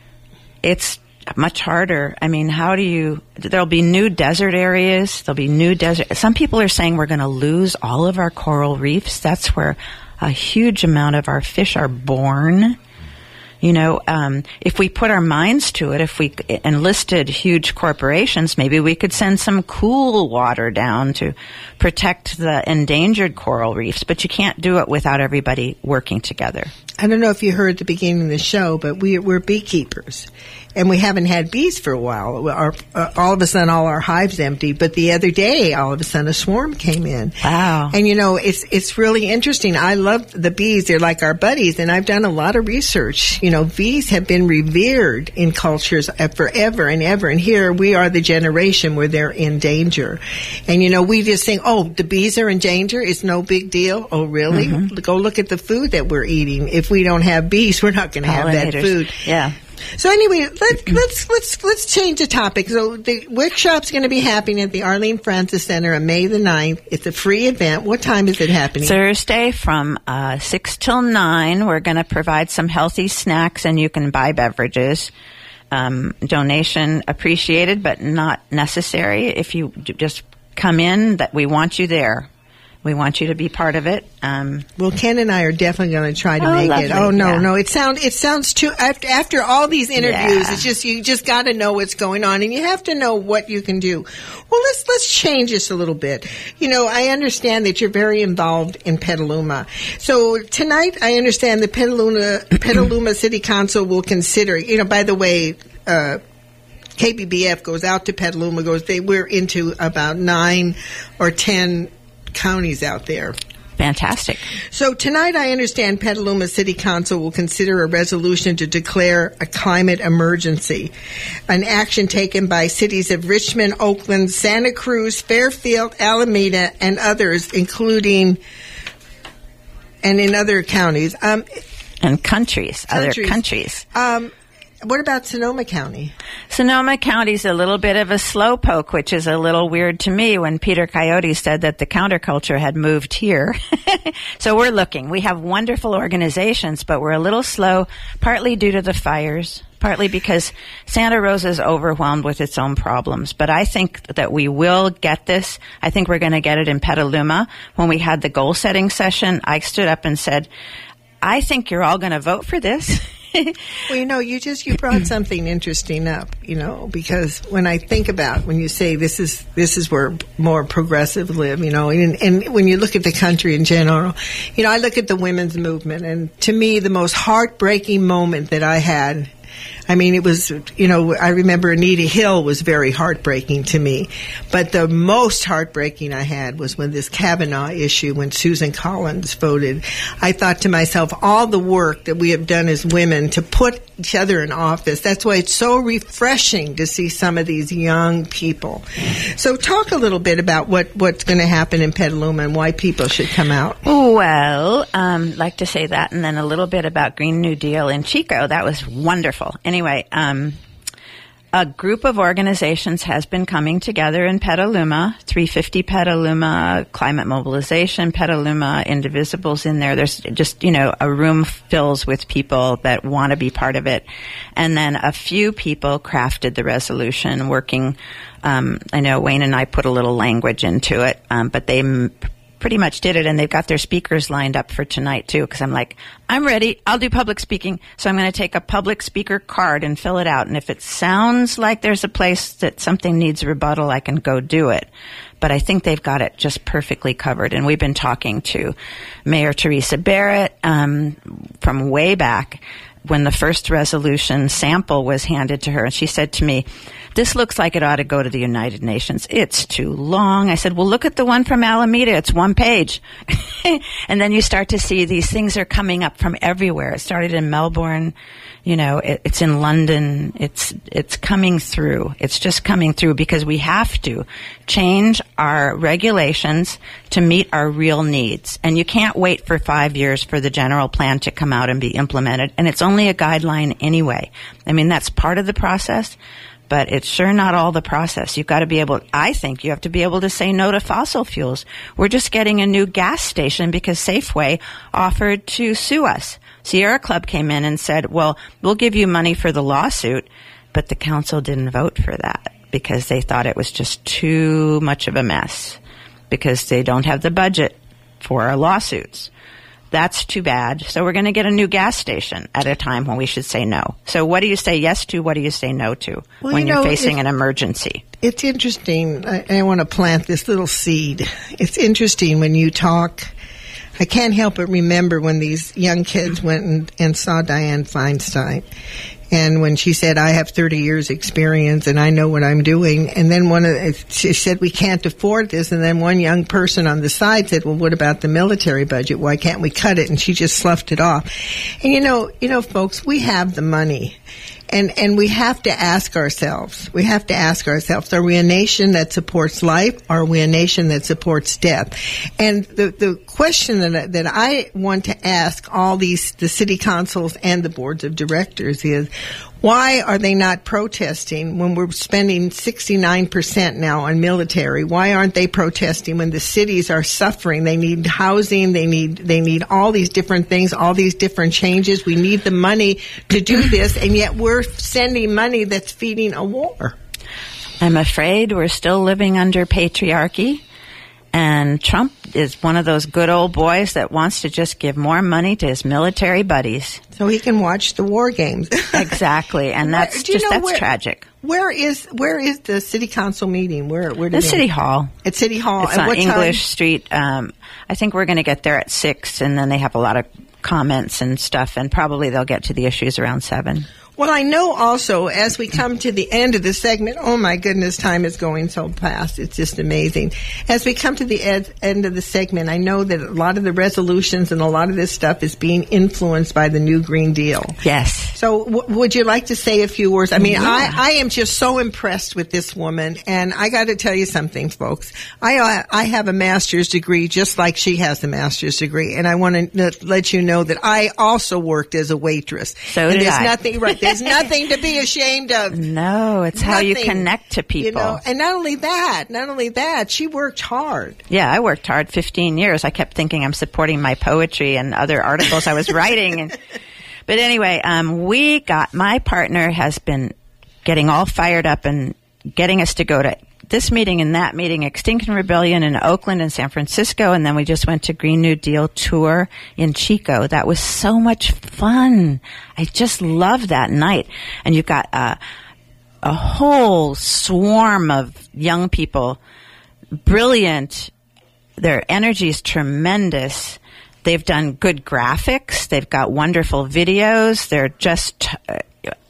it's much harder. I mean, how do you, there'll be new desert areas. There'll be new desert. Some people are saying we're going to lose all of our coral reefs. That's where a huge amount of our fish are born. You know, um, if we put our minds to it, if we enlisted huge corporations, maybe we could send some cool water down to protect the endangered coral reefs. But you can't do it without everybody working together. I don't know if you heard at the beginning of the show, but we, we're beekeepers, and we haven't had bees for a while. Our, uh, all of a sudden, all our hives empty. But the other day, all of a sudden, a swarm came in. Wow! And you know, it's it's really interesting. I love the bees; they're like our buddies. And I've done a lot of research. You know, bees have been revered in cultures forever and ever. And here we are, the generation where they're in danger. And you know, we just think, oh, the bees are in danger. It's no big deal. Oh, really? Mm-hmm. Go look at the food that we're eating. If we don't have bees, we're not going to have that food. Yeah. So anyway, let's let's let's let's change the topic. So the workshop's going to be happening at the Arlene Francis Center on May the ninth. It's a free event. What time is it happening? Thursday from uh, six till nine. We're going to provide some healthy snacks, and you can buy beverages. Um, donation appreciated, but not necessary. If you just come in, that we want you there. We want you to be part of it. Um, well, Ken and I are definitely going to try to oh, make lovely. it. Oh no, yeah. no! It sounds it sounds too. After, after all these interviews, Yeah. it's just you just got to know what's going on, and you have to know what you can do. Well, let's let's change this a little bit. You know, I understand that you're very involved in Petaluma. So tonight, I understand the Petaluma Petaluma City Council will consider. You know, by the way. Uh, K B B F goes out to Petaluma. Goes. They we're into about nine or ten counties out there. Fantastic. So tonight, I understand Petaluma City Council will consider a resolution to declare a climate emergency, an action taken by cities of Richmond, Oakland, Santa Cruz, Fairfield, Alameda, and others, including and in other counties. Um, and countries, countries. other countries. Um, What about Sonoma County? Sonoma County's a little bit of a slowpoke, which is a little weird to me when Peter Coyote said that the counterculture had moved here. So we're looking. We have wonderful organizations, but we're a little slow, partly due to the fires, partly because Santa Rosa is overwhelmed with its own problems. But I think that we will get this. I think we're going to get it in Petaluma. When we had the goal-setting session, I stood up and said, I think you're all going to vote for this. Well, you know, you just you brought something interesting up, you know, because when I think about when you say this is this is where more progressive live, you know, and, and when you look at the country in general, you know, I look at the women's movement, and to me, the most heartbreaking moment that I had, I mean, it was, you know, I remember Anita Hill was very heartbreaking to me. But the most heartbreaking I had was when this Kavanaugh issue, when Susan Collins voted. I thought to myself, all the work that we have done as women to put each other in office, that's why it's so refreshing to see some of these young people. So talk a little bit about what, what's going to happen in Petaluma and why people should come out. Well, um, like to say that, and then a little bit about Green New Deal in Chico. That was wonderful. Anyway, um, a group of organizations has been coming together in Petaluma, three fifty Petaluma, Climate Mobilization Petaluma, Indivisibles in there. There's just, you know, a room fills with people that want to be part of it. And then a few people crafted the resolution working, um, I know Wayne and I put a little language into it, um, but they m- pretty much did it, and they've got their speakers lined up for tonight too, because I'm like, I'm ready, I'll do public speaking, so I'm going to take a public speaker card and fill it out, and if it sounds like there's a place that something needs rebuttal, I can go do it. But I think they've got it just perfectly covered, and we've been talking to Mayor Teresa Barrett um, from way back when the first resolution sample was handed to her, and she said to me, this looks like it ought to go to the United Nations. It's too long. I said, well, look at the one from Alameda. It's one page. And then you start to see these things are coming up from everywhere. It started in Melbourne. You know, it, it's in London. It's, it's coming through. It's just coming through because we have to change our regulations to meet our real needs. And you can't wait for five years for the general plan to come out and be implemented. And it's only a guideline anyway. I mean, that's part of the process. But it's sure not all the process. You've got to be able, I think you have to be able to say no to fossil fuels. We're just getting a new gas station because Safeway offered to sue us. Sierra Club came in and said, well, we'll give you money for the lawsuit, but the council didn't vote for that because they thought it was just too much of a mess because they don't have the budget for our lawsuits. That's too bad. So we're going to get a new gas station at a time when we should say no. So what do you say yes to? What do you say no to well, when you you're know, facing an emergency? It's interesting. I, I want to plant this little seed. It's interesting when you talk. I can't help but remember when these young kids went and, and saw Dianne Feinstein. And when she said, I have thirty years experience and I know what I'm doing. And then one of the, she said, we can't afford this. And then one young person on the side said, well, what about the military budget? Why can't we cut it? And she just sloughed it off. And you know, you know, folks, we have the money. And, and we have to ask ourselves, we have to ask ourselves, are we a nation that supports life? Or are we a nation that supports death? And the, the question that, that I want to ask all these, the city councils and the boards of directors is, why are they not protesting when we're spending sixty-nine percent now on military? Why aren't they protesting when the cities are suffering? They need housing. They need, they need all these different things, all these different changes. We need the money to do this, and yet we're sending money that's feeding a war. I'm afraid we're still living under patriarchy. And Trump is one of those good old boys that wants to just give more money to his military buddies. So he can watch the war games. Exactly. And that's where, just, that's where, tragic. Where is, where is the city council meeting? Where, where do The they, City Hall. At City Hall. It's At on what English time? Street. Um, I think we're going to get there at six, and then they have a lot of comments and stuff, and probably they'll get to the issues around seven. Well, I know also as we come to the end of the segment, oh my goodness, time is going so fast. It's just amazing. As we come to the ed- end of the segment, I know that a lot of the resolutions and a lot of this stuff is being influenced by the new Green Deal. Yes. So w- would you like to say a few words? I mean, yeah. I, I am just so impressed with this woman, and I got to tell you something, folks. I uh, I have a master's degree just like she has a master's degree, and I want to let you know that I also worked as a waitress. So and did there's I. nothing right. There's nothing to be ashamed of. No, it's how you Nothing, connect to people. You know, and not only that, not only that, she worked hard. Yeah, I worked hard fifteen years. I kept thinking I'm supporting my poetry and other articles I was writing. And, but anyway, um, we got, my partner has been getting all fired up and getting us to go to this meeting and that meeting, Extinction Rebellion in Oakland and San Francisco, and then we just went to Green New Deal tour in Chico. That was so much fun. I just loved that night. And you've got uh, a whole swarm of young people, brilliant. Their energy is tremendous. They've done good graphics. They've got wonderful videos. They're just uh,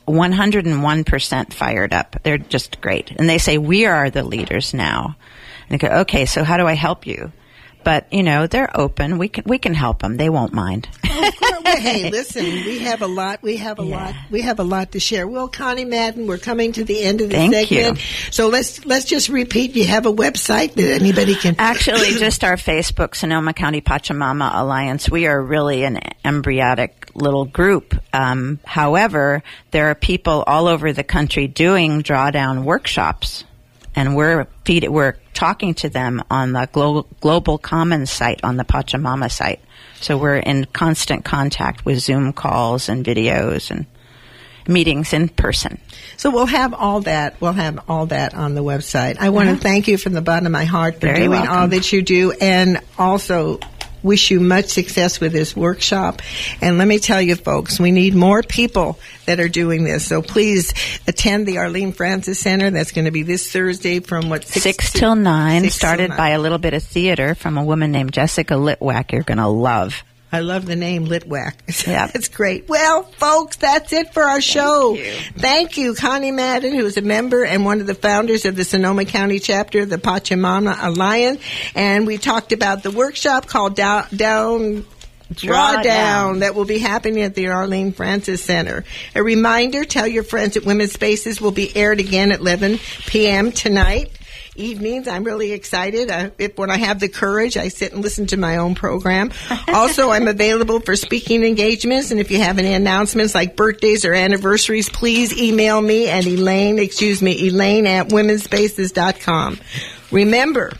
one hundred one percent fired up. They're just great. And they say, we are the leaders now. And I go, okay, so how do I help you? But, you know, they're open. We can we can help them. They won't mind. Of course. Well, hey, listen, we have a lot. We have a Yeah. lot. We have a lot to share. Well, Connie Madden, we're coming to the end of the Thank segment. you. So let's let's just repeat. You have a website that anybody can Actually, just our Facebook, Sonoma County Pachamama Alliance. We are really an embryonic little group. Um, however, there are people all over the country doing drawdown workshops, and we're feed, we're talking to them on the Glo- Global Commons site, on the Pachamama site. So we're in constant contact with Zoom calls and videos and meetings in person. So we'll have all that. We'll have all that on the website. I want to thank you from the bottom of my heart for Very doing welcome. all that you do, and also wish you much success with this workshop. And let me tell you, folks, we need more people that are doing this. So please attend the Arlene Francis Center. That's going to be this Thursday from what Six, six, till nine, six till started nine. by a little bit of theater from a woman named Jessica Litwack. You're going to love. I love the name Litwack. Yep. It's great. Well, folks, that's it for our show. you. Thank you, Connie Madden, who is a member and one of the founders of the Sonoma County chapter of the Pachamama Alliance. And we talked about the workshop called Down, Down Drawdown Drawdown. that will be happening at the Arlene Francis Center. A reminder, tell your friends that Women's Spaces will be aired again at eleven p.m. tonight. Evenings. I'm really excited. Uh, if, when I have the courage, I sit and listen to my own program. Also, I'm available for speaking engagements, and if you have any announcements like birthdays or anniversaries, please email me at Elaine, excuse me, Elaine at women's spaces dot com. Remember,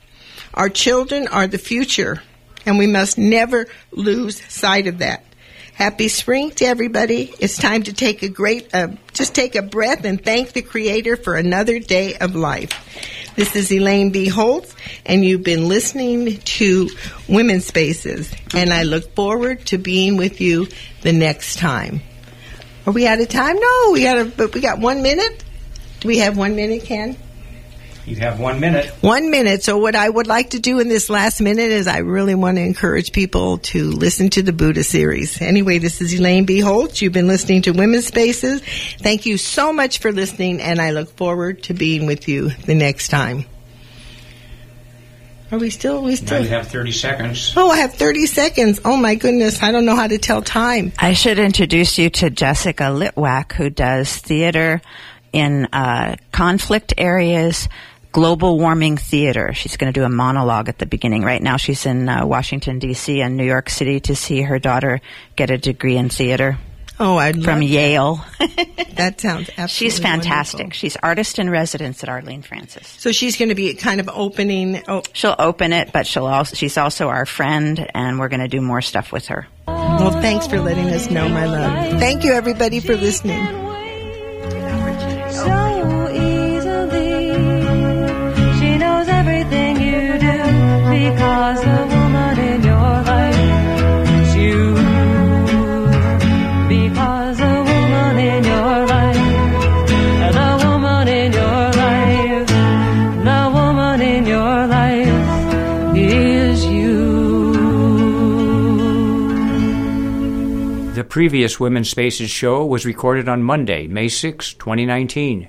our children are the future, and we must never lose sight of that. Happy spring to everybody. It's time to take a great, uh, just take a breath and thank the Creator for another day of life. This is Elaine B. Holtz, and you've been listening to Women's Spaces, and I look forward to being with you the next time. Are we out of time? No, we got a, but we got one minute. Do we have one minute, Ken? You have one minute. One minute. So what I would like to do in this last minute is I really want to encourage people to listen to the Buddha series. Anyway, this is Elaine B. Holtz. You've been listening to Women's Spaces. Thank you so much for listening, and I look forward to being with you the next time. Are we still? We Now still? you have thirty seconds. Oh, I have thirty seconds. Oh my goodness. I don't know how to tell time. I should introduce you to Jessica Litwack, who does theater in uh, conflict areas, global warming theater. She's going to do a monologue at the beginning. Right now she's in uh, Washington, D C and New York City to see her daughter get a degree in theater Oh, I'd from love Yale. that. Sounds absolutely She's fantastic. wonderful. She's artist in residence at Arlene Francis. So she's going to be kind of opening. Oh, She'll open it, but she'll also, she's also our friend, and we're going to do more stuff with her. well, thanks for letting us know, my love. Thank you, everybody, for listening. So easily, she knows everything you do because the woman in your life is you. Because the woman in your life, the woman in your life, the woman in your life is you. The previous Women's Spaces show was recorded on Monday, May sixth, twenty nineteen.